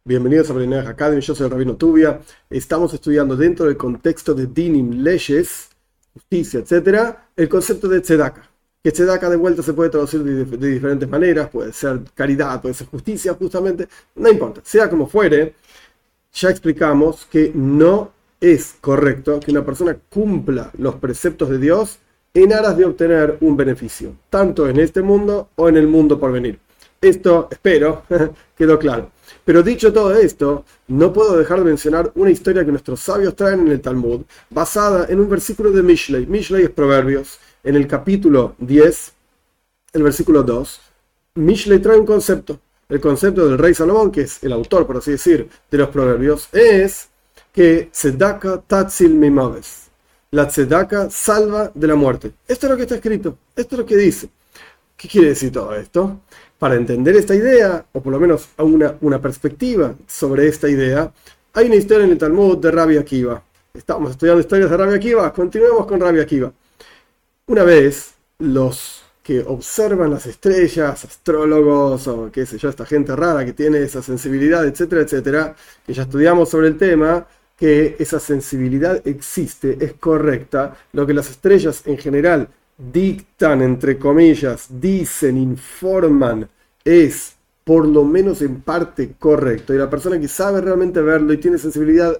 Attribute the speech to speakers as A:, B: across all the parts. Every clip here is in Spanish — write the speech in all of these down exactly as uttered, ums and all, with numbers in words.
A: Bienvenidos a Brenaj Academy, yo soy el Rabino Tubia. Estamos estudiando dentro del contexto de dinim, leyes, justicia, etcétera, el concepto de tzedaka. Que tzedaka de vuelta se puede traducir de, de diferentes maneras, puede ser caridad, puede ser justicia, justamente, no importa, sea como fuere. Ya explicamos que no es correcto que una persona cumpla los preceptos de Dios en aras de obtener un beneficio, tanto en este mundo o en el mundo por venir. Esto, espero, quedó claro. Pero dicho todo esto, no puedo dejar de mencionar una historia que nuestros sabios traen en el Talmud, basada en un versículo de Mishlei. Mishlei es Proverbios. En el capítulo diez, el versículo dos, Mishlei trae un concepto. El concepto del rey Salomón, que es el autor, por así decir, de los Proverbios, es que tzedaka tatzil mimaves. La tzedaka salva de la muerte. Esto es lo que está escrito. Esto es lo que dice. ¿Qué quiere decir todo esto? Para entender esta idea, o por lo menos una, una perspectiva sobre esta idea, hay una historia en el Talmud de Rabbi Akiva. Estamos estudiando historias de Rabbi Akiva, continuemos con Rabbi Akiva. Una vez, los que observan las estrellas, astrólogos, o qué sé yo, esta gente rara que tiene esa sensibilidad, etcétera, etcétera, que ya estudiamos sobre el tema, que esa sensibilidad existe, es correcta, lo que las estrellas en general dictan, entre comillas, dicen, informan, es por lo menos en parte correcto. Y la persona que sabe realmente verlo y tiene sensibilidad,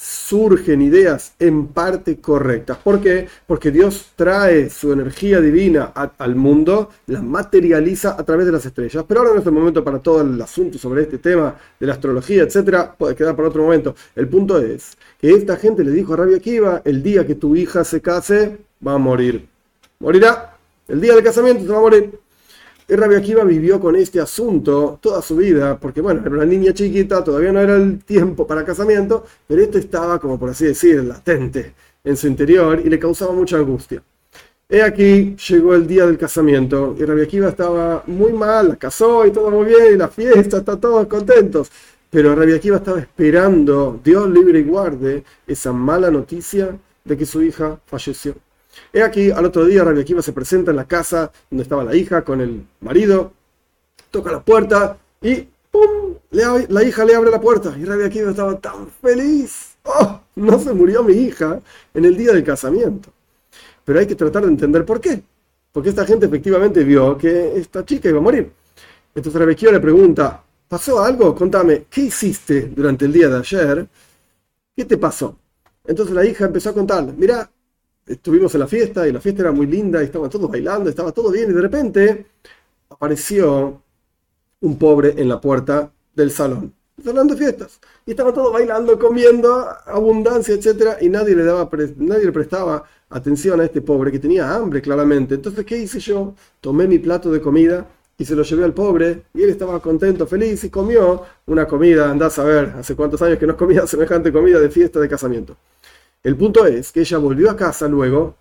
A: surgen ideas en parte correctas. ¿Por qué? Porque Dios trae su energía divina a, al mundo, la materializa a través de las estrellas. Pero ahora no es el momento para todo el asunto sobre este tema de la astrología, etcétera. Puede quedar para otro momento. El punto es que esta gente le dijo a Rabbi Akiva: el día que tu hija se case, va a morir. Morirá. El día del casamiento se va a morir. Y Rabbi Akiva vivió con este asunto toda su vida, porque bueno, era una niña chiquita, todavía no era el tiempo para casamiento, pero esto estaba, como por así decir, latente en su interior y le causaba mucha angustia. He aquí, llegó el día del casamiento y Rabbi Akiva estaba muy mal, la casó y todo muy bien, y la fiesta, está todos contentos. Pero Rabbi Akiva estaba esperando, Dios libre y guarde, esa mala noticia de que su hija falleció. He aquí, al otro día, Rabbi Akiva se presenta en la casa donde estaba la hija con el marido, toca la puerta y ¡pum! Le, la hija le abre la puerta y Rabbi Akiva estaba tan feliz. ¡Oh! No se murió mi hija en el día del casamiento. Pero hay que tratar de entender por qué. Porque esta gente efectivamente vio que esta chica iba a morir. Entonces Rabbi Akiva le pregunta: ¿pasó algo? Contame, ¿qué hiciste durante el día de ayer? ¿Qué te pasó? Entonces la hija empezó a contarle: mira, estuvimos en la fiesta y la fiesta era muy linda y estaban todos bailando, estaba todo bien, y de repente apareció un pobre en la puerta del salón, salón de fiestas, y estaban todos bailando, comiendo, abundancia, etcétera, y nadie le daba, nadie le prestaba atención a este pobre que tenía hambre claramente. Entonces, ¿qué hice yo? Tomé mi plato de comida y se lo llevé al pobre, y él estaba contento, feliz, y comió una comida, andás a ver, hace cuántos años que no comía semejante comida de fiesta de casamiento. El punto es que ella volvió a casa luego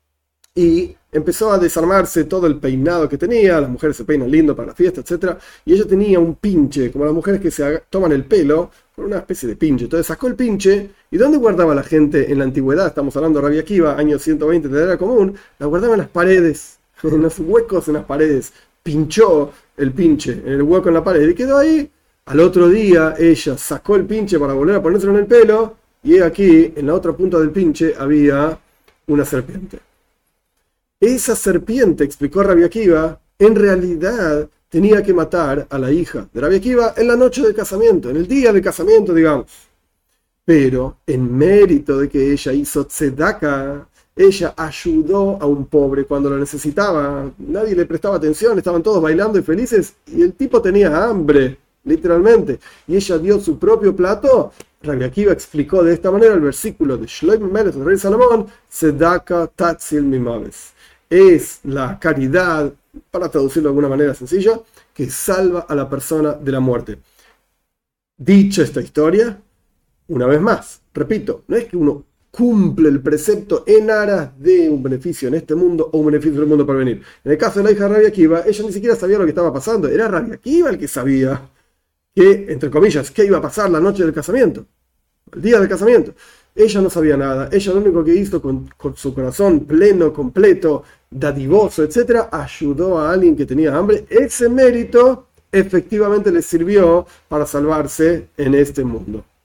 A: y empezó a desarmarse todo el peinado que tenía. Las mujeres se peinan lindo para la fiesta, etcétera. Y ella tenía un pinche, como las mujeres que se toman el pelo, con una especie de pinche. Entonces sacó el pinche. ¿Y dónde guardaba la gente en la antigüedad? Estamos hablando de Rabbi Akiva, años ciento veinte de la era común. La guardaba en las paredes, en los huecos en las paredes. Pinchó el pinche en el hueco en la pared y quedó ahí. Al otro día ella sacó el pinche para volver a ponérselo en el pelo. Y aquí, en la otra punta del pinche, había una serpiente. Esa serpiente, explicó Rabbi Akiva, en realidad tenía que matar a la hija de Rabbi Akiva en la noche del casamiento, en el día del casamiento, digamos. Pero, en mérito de que ella hizo tzedaka, ella ayudó a un pobre cuando lo necesitaba. Nadie le prestaba atención, estaban todos bailando y felices, y el tipo tenía hambre, literalmente. Y ella dio su propio plato. Rabbi Akiva explicó de esta manera el versículo de Shlomo Melech, el rey Salomón: tzedaka tatzil mimaves. Es la caridad, para traducirlo de alguna manera sencilla, que salva a la persona de la muerte. Dicha esta historia, una vez más, repito, no es que uno cumple el precepto en aras de un beneficio en este mundo o un beneficio en el mundo por venir. En el caso de la hija de Rabbi Akiva, ella ni siquiera sabía lo que estaba pasando. Era Rabbi Akiva el que sabía que, entre comillas, qué iba a pasar la noche del casamiento, el día del casamiento. Ella no sabía nada. Ella lo único que hizo con, con su corazón pleno, completo, dadivoso, etcétera, ayudó a alguien que tenía hambre. Ese mérito efectivamente les sirvió para salvarse en este mundo.